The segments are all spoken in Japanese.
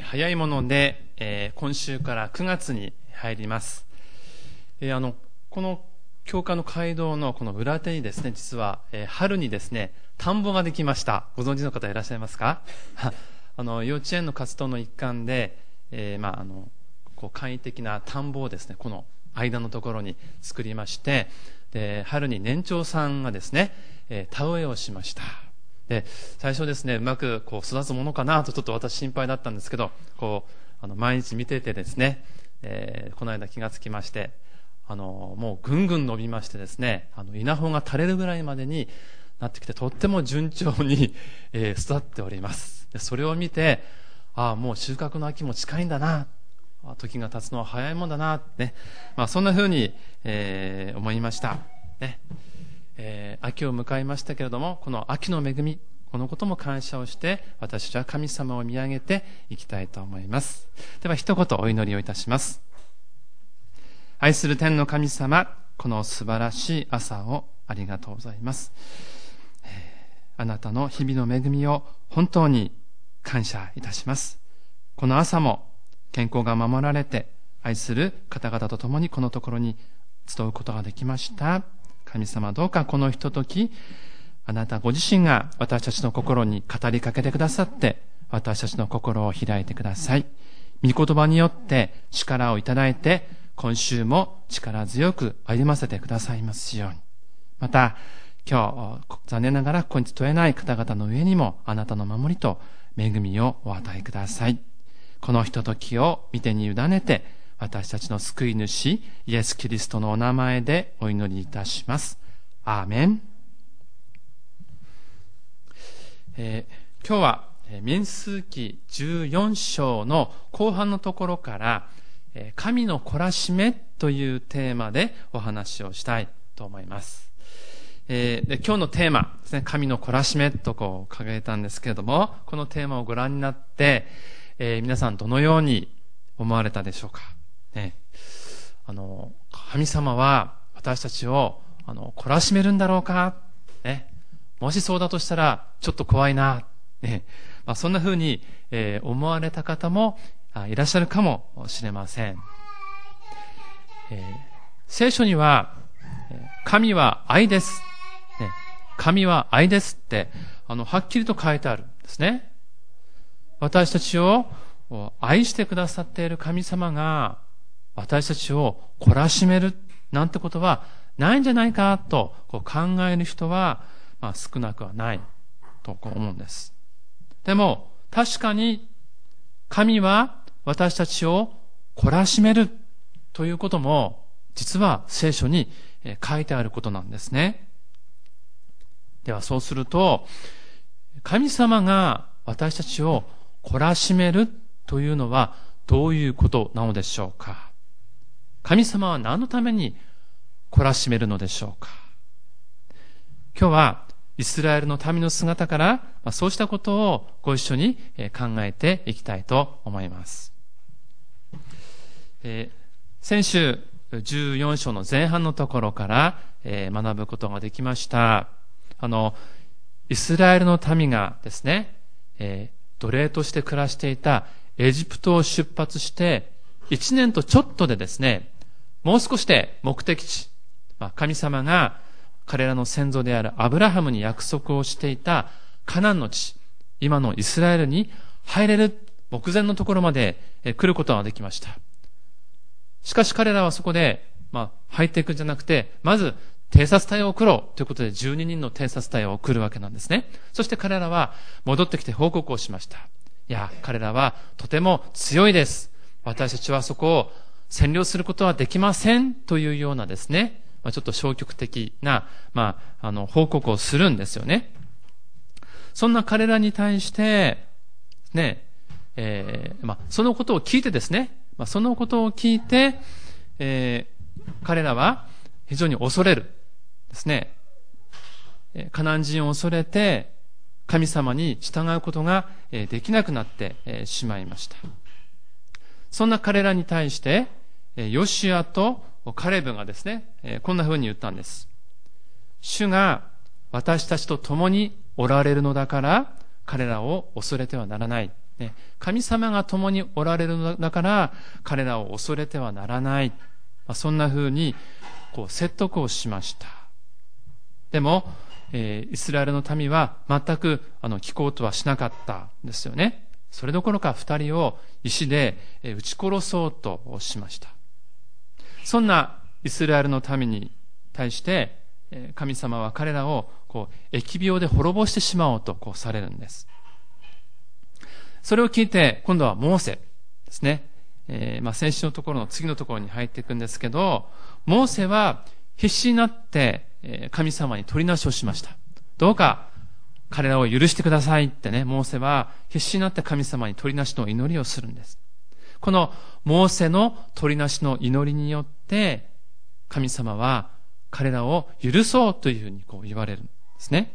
早いもので、今週から9月に入ります。この教会の街道のこの裏手にですね、実は、春にですね、田んぼができました。ご存知の方いらっしゃいますか？幼稚園の活動の一環で、簡易的な田んぼをですね、この間のところに作りまして、で春に年長さんがですね、田植えをしました。で最初ですね、うまく育つものかなとちょっと私心配だったんですけど、毎日見ててですね、この間気がつきまして、もうぐんぐん伸びましてですね、稲穂が垂れるぐらいまでになってきて、とっても順調に、育っております。でそれを見て、もう収穫の秋も近いんだな、時が経つのは早いもんだな、ね、そんな風に、思いました、ね。秋を迎えましたけれども、この秋の恵み、このことも感謝をして私たちは神様を見上げていきたいと思います。では一言お祈りをいたします。愛する天の神様、この素晴らしい朝をありがとうございます。あなたの日々の恵みを本当に感謝いたします。この朝も健康が守られて、愛する方々と共にこのところに集うことができました。神様、どうかこのひととき、あなたご自身が私たちの心に語りかけてくださって、私たちの心を開いてください。御言葉によって力をいただいて、今週も力強く歩ませてくださいますように。また今日残念ながらここに集えない方々の上にも、あなたの守りと恵みをお与えください。このひとときを御手に委ねて、私たちの救い主イエス・キリストのお名前でお祈りいたします。アーメン。今日は民数記14章の後半のところから、神の懲らしめというテーマでお話をしたいと思います。で今日のテーマですね、神の懲らしめと掲げたんですけれども、このテーマをご覧になって、皆さんどのように思われたでしょうか、ね。神様は私たちを懲らしめるんだろうか、ね。もしそうだとしたらちょっと怖いな、ね。そんな風に、思われた方もいらっしゃるかもしれません。聖書には神は愛です、ね、神は愛ですってはっきりと書いてあるんですね。私たちを愛してくださっている神様が私たちを懲らしめるなんてことはないんじゃないかと考える人は、少なくはないと思うんです。でも確かに神は私たちを懲らしめるということも実は聖書に書いてあることなんですね。ではそうすると、神様が私たちを懲らしめるというのはどういうことなのでしょうか。神様は何のために懲らしめるのでしょうか。今日はイスラエルの民の姿から、そうしたことをご一緒に考えていきたいと思います。先週14章の前半のところから、学ぶことができました。イスラエルの民がですね、奴隷として暮らしていたエジプトを出発して1年とちょっとでですね、もう少しで目的地、神様が彼らの先祖であるアブラハムに約束をしていたカナンの地、今のイスラエルに入れる目前のところまで来ることができました。しかし彼らはそこで、入っていくんじゃなくて、まず偵察隊を送ろうということで12人の偵察隊を送るわけなんですね。そして彼らは戻ってきて報告をしました。いや、彼らはとても強いです。私たちはそこを占領することはできませんというようなですね、ちょっと消極的な、報告をするんですよね。そんな彼らに対して、ね、そのことを聞いてですね、そのことを聞いて、彼らは非常に恐れるですね。カナン人を恐れて神様に従うことができなくなってしまいました。そんな彼らに対してヨシュアとカレブがですね、こんな風に言ったんです。主が私たちと共におられるのだから彼らを恐れてはならない。 神様が共におられるのだから彼らを恐れてはならない。そんな風に説得をしました。でも、イスラエルの民は全く聞こうとはしなかったんですよね。それどころか2人を石で撃ち殺そうとしました。そんなイスラエルの民に対して神様は彼らを疫病で滅ぼしてしまおうとされるんです。それを聞いて今度はモーセですね。先週のところの次のところに入っていくんですけど、モーセは必死になって神様に取りなしをしました。どうか彼らを許してくださいってね、モーセは必死になって神様に取りなしの祈りをするんです。このモーセの取りなしの祈りによって神様は彼らを許そうというふうに言われるんですね。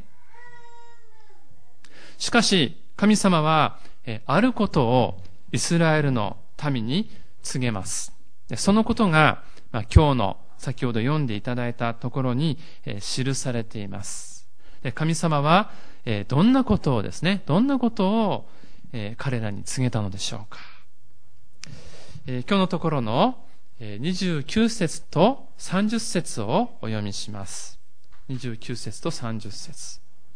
しかし神様はあることをイスラエルの民に告げます。そのことが今日の先ほど読んでいただいたところに記されています。神様はどんなことを彼らに告げたのでしょうか。今日のところの29節と30節をお読みします。29節と30節。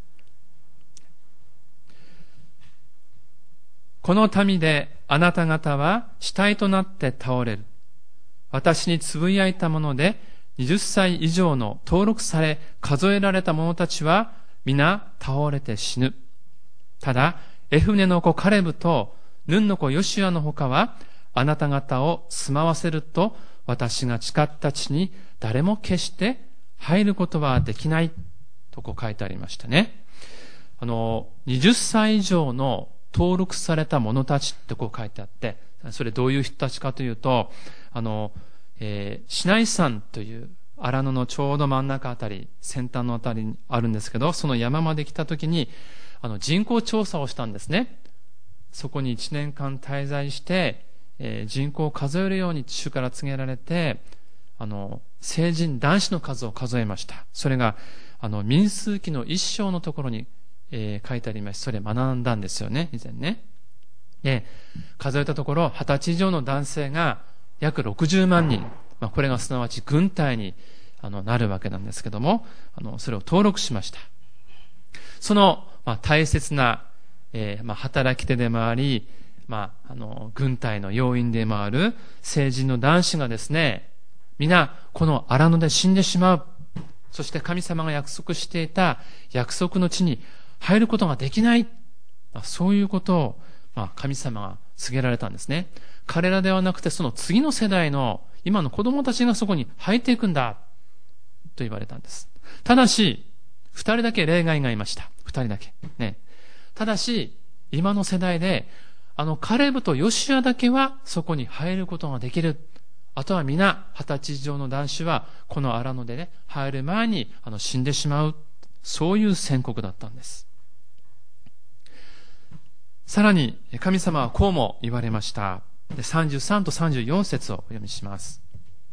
この民であなた方は死体となって倒れる。私につぶやいたもので20歳以上の登録され数えられた者たちは皆倒れて死ぬ。ただエフネの子カレブとヌンの子ヨシュアのほかはあなた方を住まわせると私が誓った地に誰も決して入ることはできないと書いてありましたね。20歳以上の登録された者たちって書いてあって、それどういう人たちかというと、シナイ山という荒野のちょうど真ん中あたり、先端のあたりにあるんですけど、その山まで来た時に人口調査をしたんですね。そこに1年間滞在して、人口を数えるように主から告げられて、成人男子の数を数えました。それが民数記の1章のところに、書いてありまして、それ学んだんですよね、以前ね。で、数えたところ20歳以上の男性が約60万人、これがすなわち軍隊になるわけなんですけども、それを登録しました。その、大切な、働き手でもあり、軍隊の要員でもある成人の男子がですね、皆この荒野で死んでしまう。そして神様が約束していた約束の地に入ることができない。そういうことを、神様が告げられたんですね。彼らではなくてその次の世代の今の子供たちがそこに入っていくんだと言われたんです。ただし2人だけ例外がいました。2人だけね。ただし今の世代でカレブとヨシュアだけはそこに入ることができる。あとは皆20歳以上の男子はこの荒野でね、入る前に死んでしまう。そういう宣告だったんです。さらに神様はこうも言われました。33と34節をお読みします。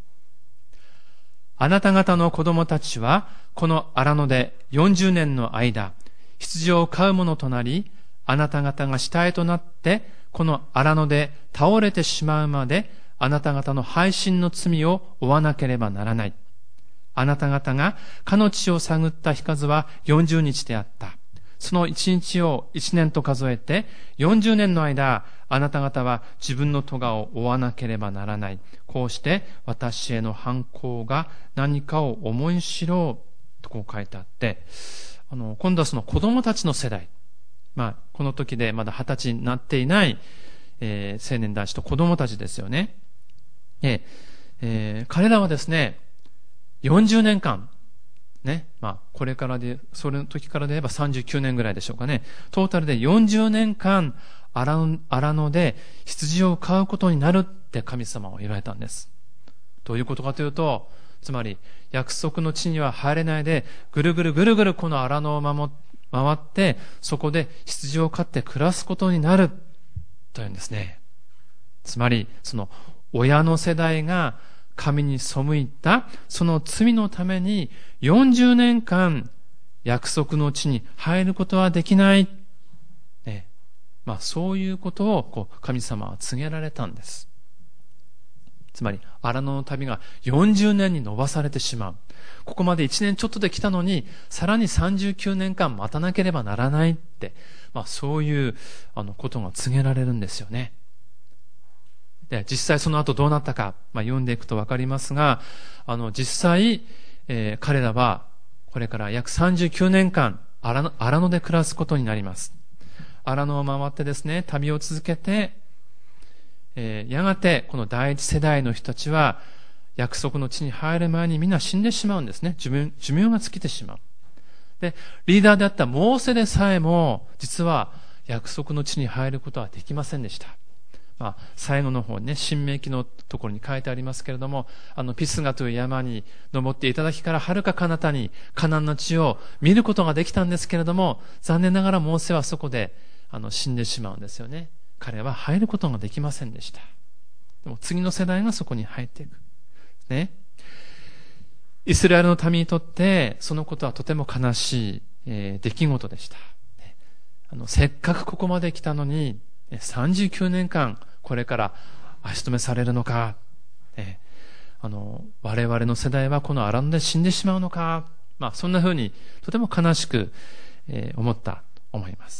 あなた方の子供たちはこの荒野で40年の間羊を飼う者となり、あなた方が死体となってこの荒野で倒れてしまうまであなた方の背信の罪を負わなければならない。あなた方がかの地を探った日数は40日であった。その1日を1年と数えて40年の間あなた方は自分の咎を負わなければならない。こうして私への反抗が何かを思い知ろうと書いてあって、今度はその子供たちの世代、この時でまだ20歳になっていない、青年男子と子供たちですよね。彼らはですね、40年間、ね、これからで、それの時からで言えば39年ぐらいでしょうかね。トータルで40年間、荒野で羊を飼うことになるって神様は言われたんです。どういうことかというと、つまり、約束の地には入れないで、ぐるぐるこの荒野を回って、そこで羊を飼って暮らすことになる、というんですね。つまり、その、親の世代が神に背いたその罪のために40年間約束の地に入ることはできない。 そういうことを神様は告げられたんです。つまり、荒野の旅が40年に延ばされてしまう。ここまで1年ちょっとで来たのに、さらに39年間待たなければならないって、そういうことが告げられるんですよね。で、実際その後どうなったか、読んでいくとわかりますが、実際、彼らはこれから約39年間、荒野で暮らすことになります。荒野を回ってですね、旅を続けて、やがてこの第一世代の人たちは約束の地に入る前にみんな死んでしまうんですね。寿命が尽きてしまう。で、リーダーであったモーセでさえも実は約束の地に入ることはできませんでした。最後の方にね、新明記のところに書いてありますけれども、ピスガという山に登っていただきから遥か彼方にカナンの地を見ることができたんですけれども、残念ながらモーセはそこで死んでしまうんですよね。彼は入ることができませんでした。でも次の世代がそこに入っていく。ね。イスラエルの民にとってそのことはとても悲しい、出来事でした。せっかくここまで来たのに、39年間これから足止めされるのか、我々の世代はこの荒野で死んでしまうのか、そんな風にとても悲しく、思ったと思います。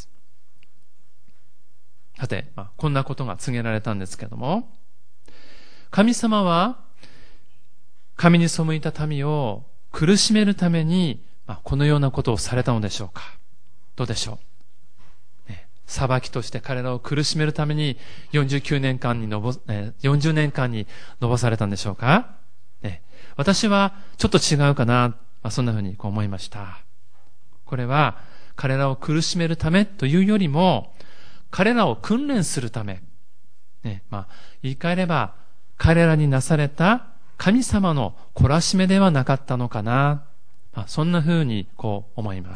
さて、こんなことが告げられたんですけれども、神様は神に背いた民を苦しめるために、このようなことをされたのでしょうか。どうでしょう。裁きとして彼らを苦しめるために40年間に延ばされたんでしょうか。私はちょっと違うかな、そんなふうに思いました。これは彼らを苦しめるためというよりも、彼らを訓練するため、言い換えれば彼らになされた神様の懲らしめではなかったのかな、そんなふうに思います。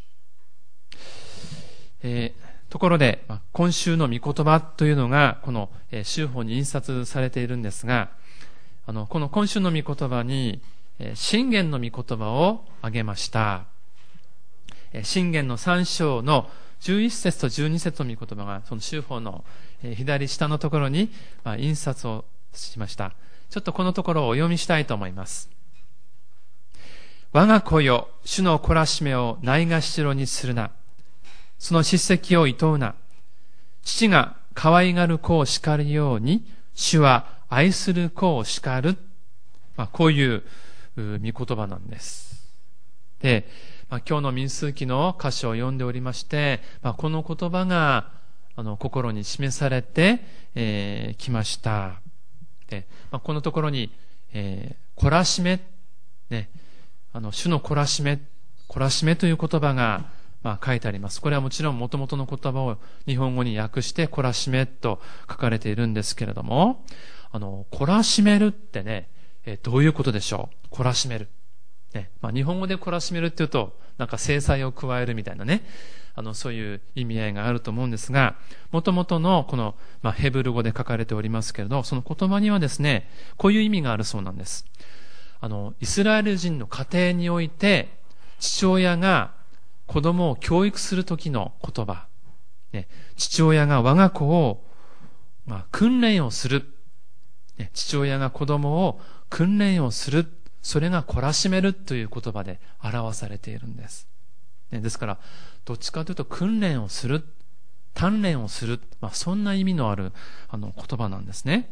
ところで、今週の御言葉というのがこの週報に印刷されているんですが、この今週の御言葉に箴言の御言葉を挙げました。箴言の3章の11節と12節の御言葉がその週報の左下のところに印刷をしました。ちょっとこのところをお読みしたいと思います。我が子よ、主の懲らしめをないがしろにするな。その叱責を厭うな。父が可愛がる子を叱るように、主は愛する子を叱る。こういう御言葉なんです。で、今日の民数記の箇所を読んでおりまして、この言葉が心に示されてきました。で、このところに、懲らしめ、ね、主の懲らしめという言葉が書いてあります。これはもちろん元々の言葉を日本語に訳して懲らしめと書かれているんですけれども、懲らしめるってね、どういうことでしょう。懲らしめる。ね、日本語で懲らしめるっていうと、なんか制裁を加えるみたいなね、そういう意味合いがあると思うんですが、元々のこの、ヘブル語で書かれておりますけれど、その言葉にはですね、こういう意味があるそうなんです。イスラエル人の家庭において、父親が子供を教育するときの言葉、ね、父親が我が子を、訓練をする、ね、父親が子供を訓練をする、それが懲らしめるという言葉で表されているんです。ね、ですから、どっちかというと訓練をする、鍛錬をする、そんな意味のある言葉なんですね。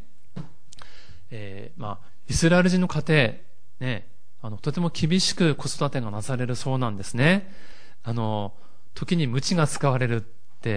イスラエル人の家庭、ね、とても厳しく子育てがなされるそうなんですね。時に鞭が使われるって、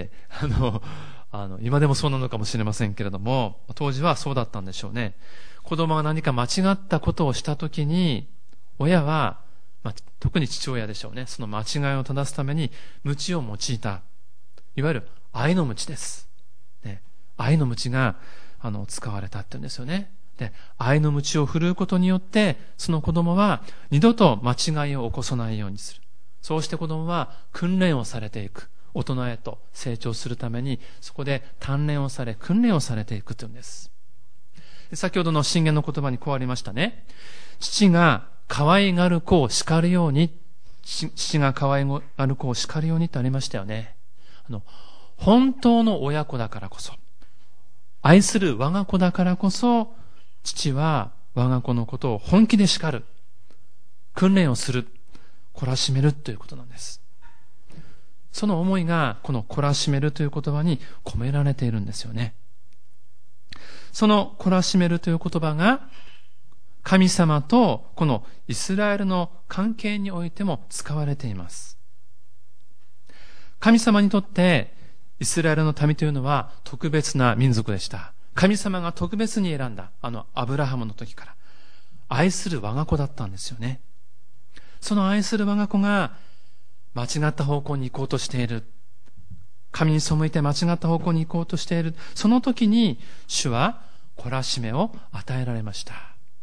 今でもそうなのかもしれませんけれども、当時はそうだったんでしょうね。子供が何か間違ったことをしたときに、親は、特に父親でしょうね。その間違いを正すために、鞭を用いた。いわゆる愛の鞭です。ね、愛の鞭が、使われたって言うんですよね。で、愛の鞭を振るうことによって、その子供は二度と間違いを起こさないようにする。そうして子供は訓練をされていく。大人へと成長するために、そこで鍛錬をされ、訓練をされていくというんです。先ほどの箴言の言葉にこうありましたね。父が可愛がる子を叱るように、父が可愛がる子を叱るようにとありましたよね。 本当の親子だからこそ、愛する我が子だからこそ、父は我が子のことを本気で叱る、訓練をする、懲らしめるということなんです。その思いがこの懲らしめるという言葉に込められているんですよね。その懲らしめるという言葉が神様とこのイスラエルの関係においても使われています。神様にとってイスラエルの民というのは特別な民族でした。神様が特別に選んだアブラハムの時から愛する我が子だったんですよね。その愛する我が子が間違った方向に行こうとしている。神に背いて間違った方向に行こうとしている。その時に主は懲らしめを与えられました。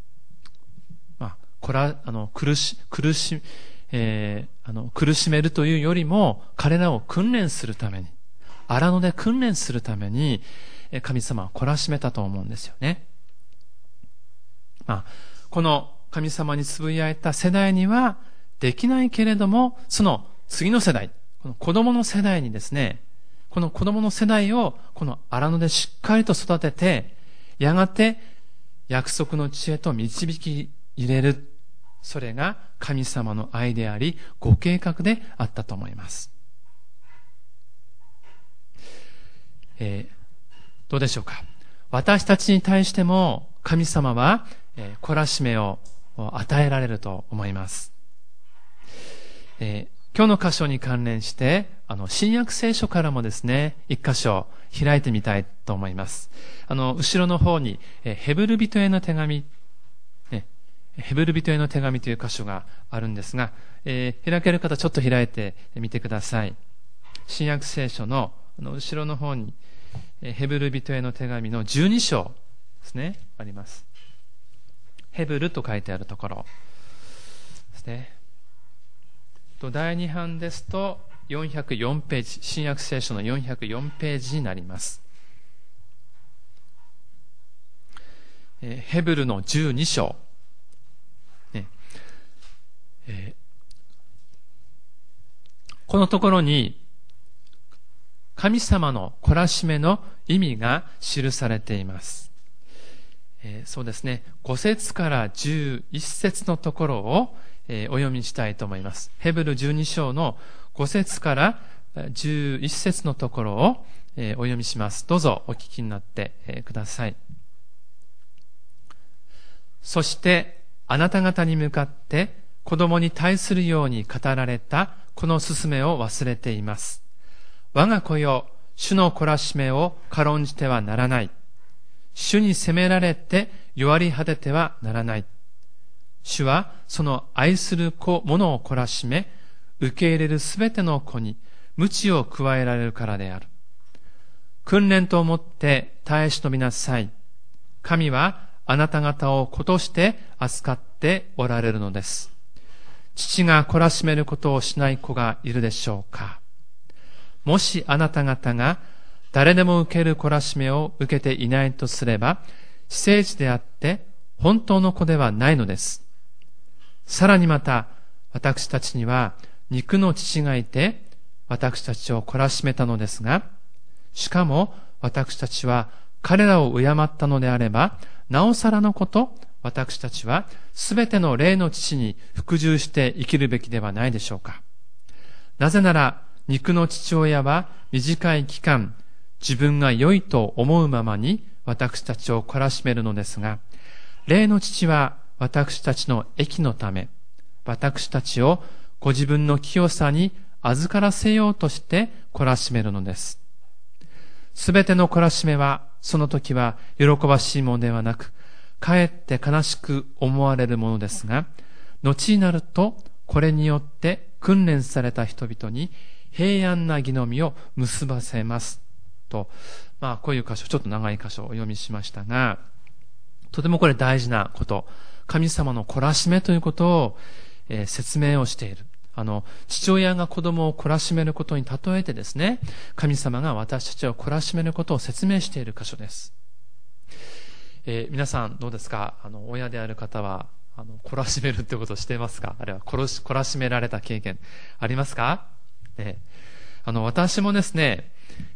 苦しめるというよりも彼らを訓練するために、荒野で訓練するために神様は懲らしめたと思うんですよね。この神様につぶやいた世代にはできないけれども、その次の世代、この子供の世代にですね、この子供の世代をこの荒野でしっかりと育てて、やがて約束の地へと導き入れる。それが神様の愛であり、ご計画であったと思います。どうでしょうか。私たちに対しても神様は懲らしめを与えられると思います。今日の箇所に関連して新約聖書からもですね、一箇所開いてみたいと思います。後ろの方にヘブル人への手紙、ヘブル人への手紙という箇所があるんですが、開ける方ちょっと開いてみてください。新約聖書の後ろの方にヘブル人への手紙の12章ですね、あります。ヘブルと書いてあるところですね。第2版ですと404ページ、新約聖書の404ページになります。ヘブルの12章、このところに神様の懲らしめの意味が記されています。そうですね、5節から11節のところをお読みしたいと思います。ヘブル12章の5節から11節のところをお読みします。どうぞお聞きになってください。そしてあなた方に向かって子供に対するように語られたこの勧めを忘れています。我が子よ、主の懲らしめを軽んじてはならない。主に責められて弱り果ててはならない。主はその愛する者を懲らしめ、受け入れるすべての子に鞭を加えられるからである。訓練と思って耐え忍びなさい。神はあなた方を子として扱っておられるのです。父が懲らしめることをしない子がいるでしょうか。もしあなた方が誰でも受ける懲らしめを受けていないとすれば、私生児であって本当の子ではないのです。さらにまた、私たちには肉の父がいて、私たちを懲らしめたのですが、しかも私たちは彼らを敬ったのであれば、なおさらのこと、私たちはすべての霊の父に服従して生きるべきではないでしょうか。なぜなら、肉の父親は短い期間、自分が良いと思うままに私たちを懲らしめるのですが、霊の父は私たちの益のため、私たちをご自分の清さに預からせようとして懲らしめるのです。すべての懲らしめは、その時は喜ばしいものではなく、かえって悲しく思われるものですが、後になると、これによって訓練された人々に平安な義の実を結ばせますと、こういう箇所、ちょっと長い箇所をお読みしましたが、とてもこれ大事なこと、神様の懲らしめということを、説明をしている。父親が子供を懲らしめることに例えてですね、神様が私たちを懲らしめることを説明している箇所です。皆さんどうですか？親である方は懲らしめるってことをしていますか？あるいは懲らしめられた経験ありますか？私もですね、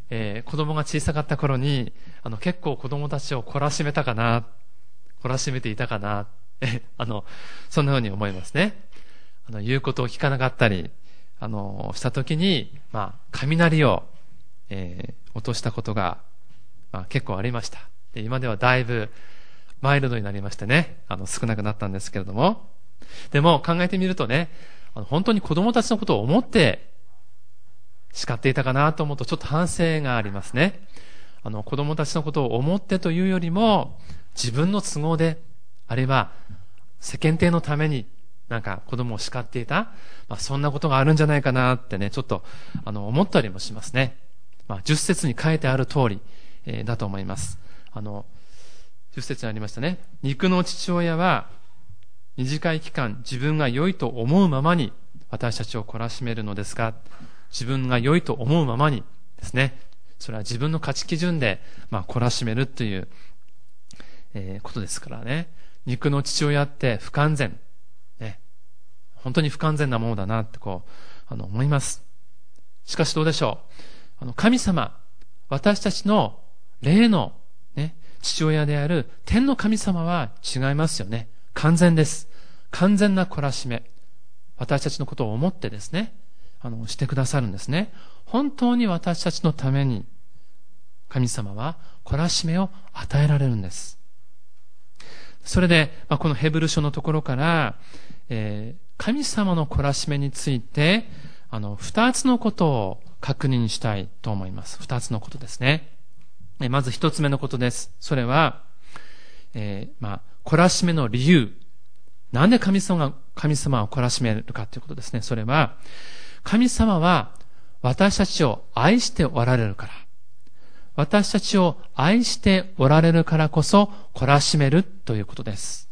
子供が小さかった頃に、結構子供たちを懲らしめていたかな、そんなふうに思いますね。言うことを聞かなかったり、した時に、雷を、落としたことが、結構ありました。で、今ではだいぶマイルドになりましてね、少なくなったんですけれども、でも考えてみるとね、本当に子供たちのことを思って叱っていたかなと思うとちょっと反省がありますね。子供たちのことを思ってというよりも、自分の都合で、あるいは世間体のために子供を叱っていた、そんなことがあるんじゃないかなってね、ちょっと思ったりもしますね。10節に書いてある通り、だと思います。10節にありましたね。肉の父親は短い期間自分が良いと思うままに私たちを懲らしめるのですが、自分が良いと思うままにですね、それは自分の価値基準で懲らしめるという、ことですからね。肉の父親って不完全、ね、本当に不完全なものだなって思います。しかしどうでしょう。神様、私たちの霊の、ね、父親である天の神様は違いますよね。完全です。完全な懲らしめ。私たちのことを思ってですね、してくださるんですね。本当に私たちのために、神様は懲らしめを与えられるんです。それで、このヘブル書のところから、神様の懲らしめについて、二つのことを確認したいと思います。二つのことですね。まず一つ目のことです。それは、懲らしめの理由。なんで神様を懲らしめるかということですね。それは、神様は私たちを愛しておられるから。私たちを愛しておられるからこそ懲らしめるということです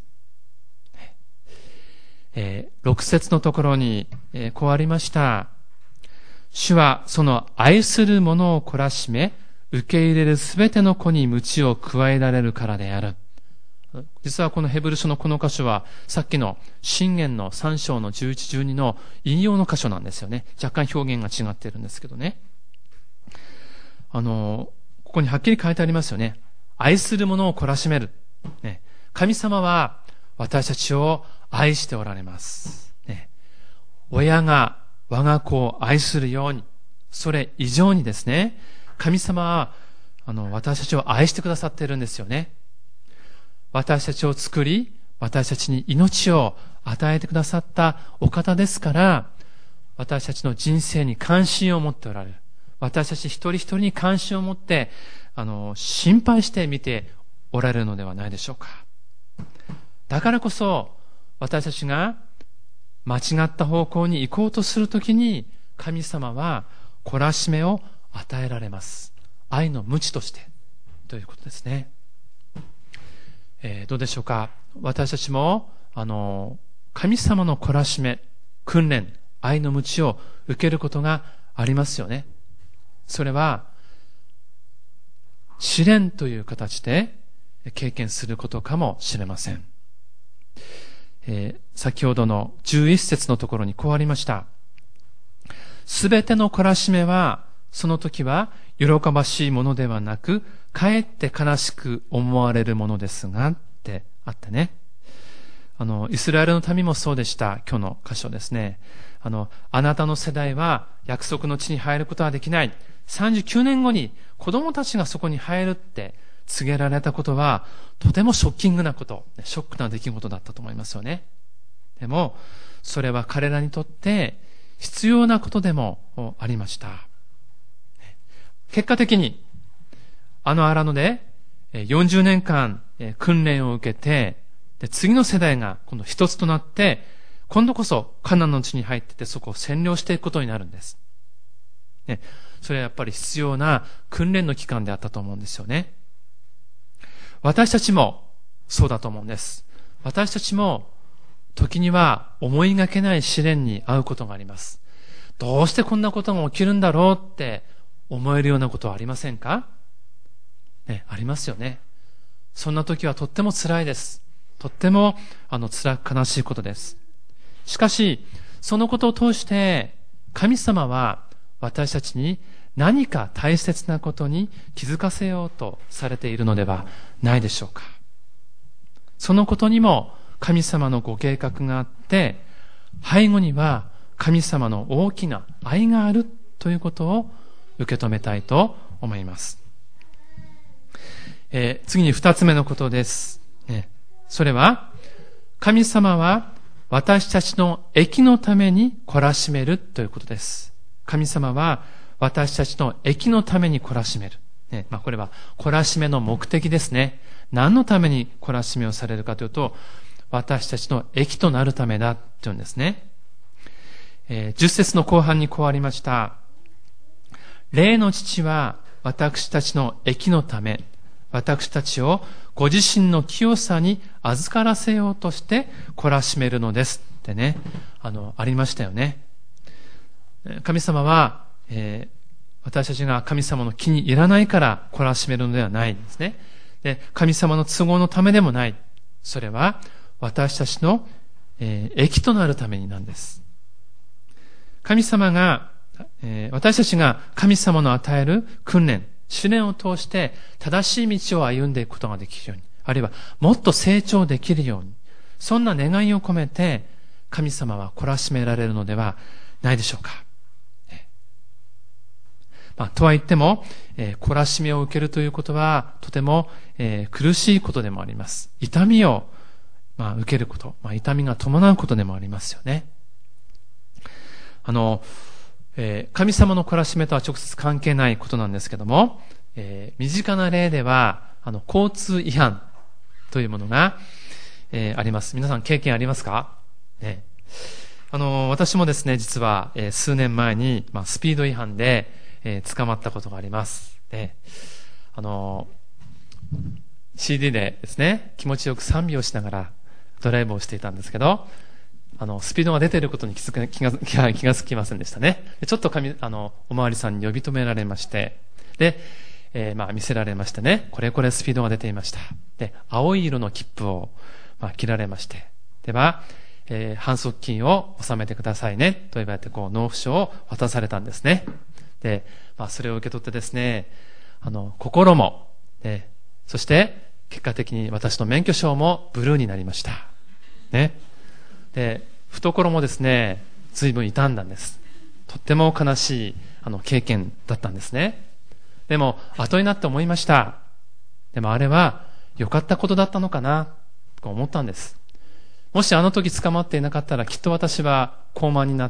。6節のところに、こうありました。主はその愛する者を懲らしめ、受け入れるすべての子に鞭を加えられるからである。実はこのヘブル書のこの箇所は、さっきの箴言の3章の11、12の引用の箇所なんですよね。若干表現が違っているんですけどね。ここにはっきり書いてありますよね。愛する者を懲らしめる。ね、神様は私たちを愛しておられます。ね、親が我が子を愛するように、それ以上にですね、神様は私たちを愛してくださっているんですよね。私たちを作り、私たちに命を与えてくださったお方ですから、私たちの人生に関心を持っておられる。私たち一人一人に関心を持って、心配して見ておられるのではないでしょうか。だからこそ、私たちが間違った方向に行こうとするときに、神様は懲らしめを与えられます。愛の鞭として、ということですね。どうでしょうか。私たちも、神様の懲らしめ、訓練、愛の鞭を受けることがありますよね。それは、試練という形で経験することかもしれません。先ほどの11節のところにこうありました。すべての懲らしめは、その時は喜ばしいものではなく、かえって悲しく思われるものですが、ってあってね。イスラエルの民もそうでした。今日の箇所ですね。あなたの世代は約束の地に入ることはできない。39年後に子供たちがそこに入るって告げられたことは、とてもショッキングなこと、ショックな出来事だったと思いますよね。でも、それは彼らにとって必要なことでもありました。結果的に、荒野で40年間訓練を受けて、で次の世代が今度一つとなって、今度こそカナンの地に入っててそこを占領していくことになるんです。ね、それはやっぱり必要な訓練の期間であったと思うんですよね。私たちもそうだと思うんです。私たちも時には思いがけない試練に遭うことがあります。どうしてこんなことが起きるんだろうって思えるようなことはありませんか？ね、ありますよね。そんな時はとっても辛いです。とっても辛く悲しいことです。しかし、そのことを通して神様は私たちに何か大切なことに気づかせようとされているのではないでしょうか。そのことにも神様のご計画があって、背後には神様の大きな愛があるということを受け止めたいと思います。次に二つ目のことです。それは、神様は私たちの益のために懲らしめるということです。神様は私たちの益のために懲らしめる。これは懲らしめの目的ですね。何のために懲らしめをされるかというと、私たちの益となるためだというんですね。10節の後半にこうありました。霊の父は私たちの益のため、私たちをご自身の清さに預からせようとして懲らしめるのですってね、ありましたよね。神様は、私たちが神様の気に入らないから懲らしめるのではないんですね。で、神様の都合のためでもない。それは私たちの、益となるためになんです。神様が、私たちが神様の与える訓練、試練を通して正しい道を歩んでいくことができるように、あるいはもっと成長できるように、そんな願いを込めて神様は懲らしめられるのではないでしょうか。とは言っても、懲らしめを受けるということはとても、苦しいことでもあります。痛みを、受けること、痛みが伴うことでもありますよね。神様の懲らしめとは直接関係ないことなんですけども、身近な例では、交通違反というものが、あります。皆さん経験ありますか？私もですね、実は、数年前に、スピード違反で、捕まったことがあります。CD でですね、気持ちよく賛美をしながらドライブをしていたんですけど、スピードが出ていることに気がつきませんでしたね。ちょっとおまわりさんに呼び止められまして、で、見せられましてね、これスピードが出ていました。で、青い色の切符を、切られまして、では、反則金を納めてくださいね、と言われて、納付書を渡されたんですね。で、それを受け取ってですね、心も、そして、結果的に私の免許証もブルーになりました。ね。で、懐もですね、随分傷んだんです。とっても悲しい、経験だったんですね。でも、後になって思いました。でもあれは、良かったことだったのかな、と思ったんです。もしあの時捕まっていなかったら、きっと私は高慢になって、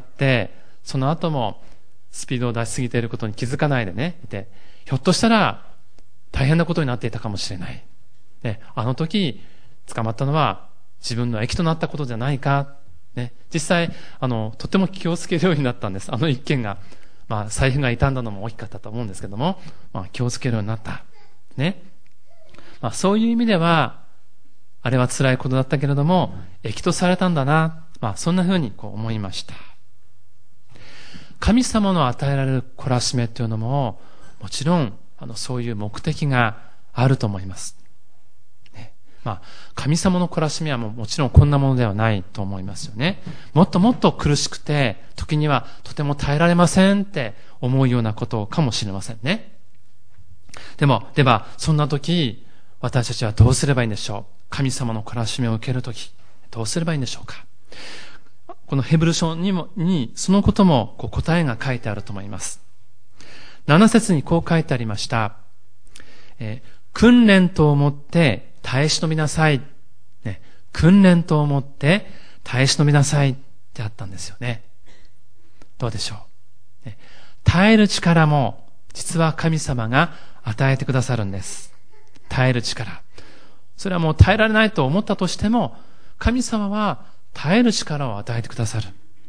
その後も、スピードを出しすぎていることに気づかないでね、いて、ひょっとしたら、大変なことになっていたかもしれない。で、あの時、捕まったのは、自分の益となったことじゃないか、ね。実際、とても気をつけるようになったんです。一件が、財布が傷んだのも大きかったと思うんですけども、気をつけるようになった。ね。そういう意味では、あれは辛いことだったけれども、益とされたんだな。そんな風に思いました。神様の与えられる懲らしめというのも、もちろん、そういう目的があると思います。神様の懲らしめはもちろんこんなものではないと思いますよね。もっともっと苦しくて、時にはとても耐えられませんって思うようなことかもしれませんね。では、そんな時、私たちはどうすればいいんでしょう？神様の懲らしめを受ける時、どうすればいいんでしょうか？このヘブル書にそのことも答えが書いてあると思います。7節にこう書いてありました。訓練と思って耐え忍びなさい。訓練と思って耐え忍びなさいってあったんですよね。どうでしょう？耐える力も実は神様が与えてくださるんです。耐える力。それはもう耐えられないと思ったとしても、神様は耐える力を与えてくださる。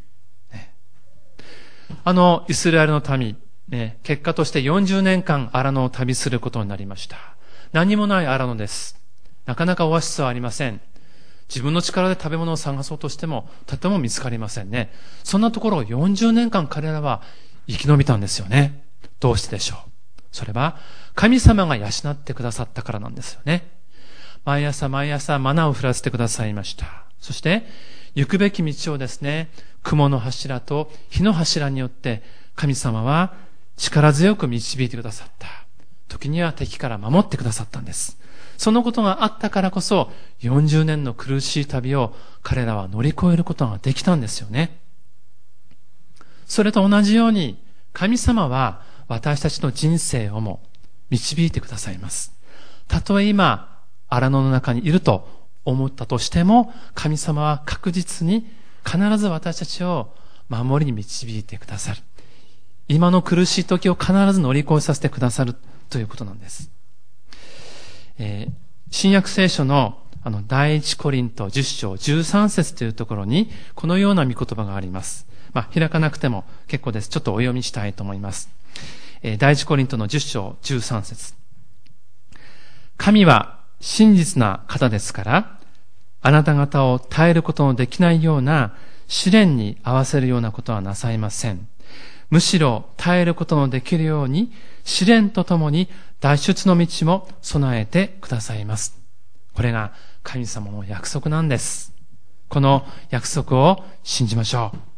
イスラエルの民、結果として40年間荒野を旅することになりました。何もない荒野です。なかなかオアシスはありません。自分の力で食べ物を探そうとしても、とても見つかりませんね。そんなところを40年間彼らは生き延びたんですよね。どうしてでしょう？それは、神様が養ってくださったからなんですよね。毎朝マナを降らせてくださいました。そして、行くべき道をですね、雲の柱と火の柱によって神様は力強く導いてくださった。時には敵から守ってくださったんです。そのことがあったからこそ、40年の苦しい旅を彼らは乗り越えることができたんですよね。それと同じように、神様は私たちの人生をも導いてくださいます。たとえ今、荒野の中にいると思ったとしても、神様は確実に必ず私たちを守りに導いてくださる。今の苦しい時を必ず乗り越えさせてくださるということなんです。新約聖書の第一コリント10章13節というところにこのような御言葉があります。開かなくても結構です。ちょっとお読みしたいと思います。第一コリントの10章13節。神は真実な方ですから、あなた方を耐えることのできないような試練に合わせるようなことはなさいません。むしろ耐えることのできるように試練とともに脱出の道も備えてくださいます。これが神様の約束なんです。この約束を信じましょう。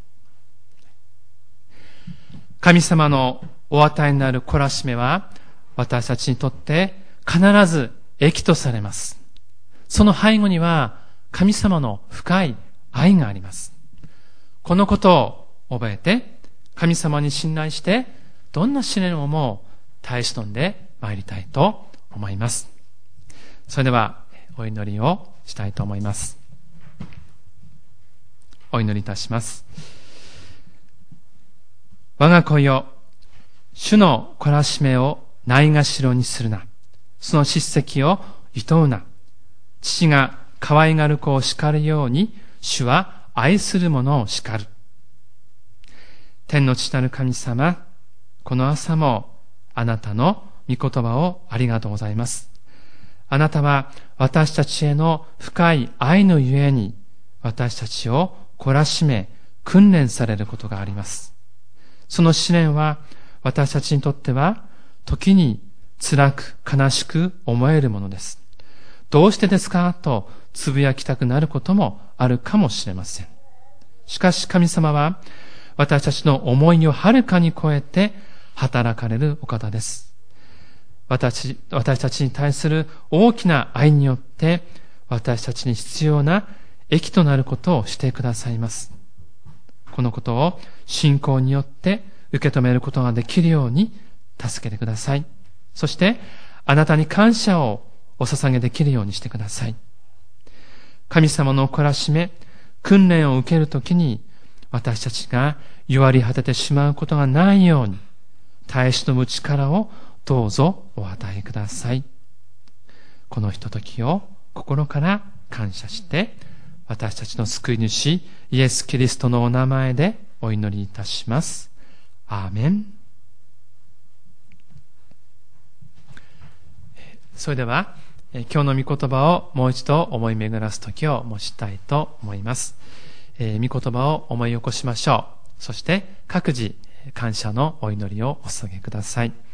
神様のお与えになる懲らしめは私たちにとって必ず益とされます。その背後には神様の深い愛があります。このことを覚えて神様に信頼してどんな試練をも耐え忍んで参りたいと思います。それではお祈りをしたいと思います。お祈りいたします。我が子よ、主の懲らしめをないがしろにするな。その叱責を厭うな。父が可愛がる子を叱るように、主は愛する者を叱る。天の父なる神様、この朝もあなたの御言葉をありがとうございます。あなたは私たちへの深い愛のゆえに、私たちを懲らしめ、訓練されることがあります。その試練は私たちにとっては時に辛く悲しく思えるものです。どうしてですかとつぶやきたくなることもあるかもしれません。しかし神様は私たちの思いをはるかに超えて働かれるお方です。私たちに対する大きな愛によって私たちに必要な益となることをしてくださいます。このことを信仰によって受け止めることができるように助けてください。そしてあなたに感謝をお捧げできるようにしてください。神様の懲らしめ、訓練を受けるときに私たちが弱り果ててしまうことがないように耐え忍ぶ力をどうぞお与えください。このひとときを心から感謝して私たちの救い主イエス・キリストのお名前でお祈りいたします。アーメン。それでは今日の御言葉をもう一度思い巡らす時を持ちたいと思います。御言葉を思い起こしましょう。そして各自感謝のお祈りをお捧げください。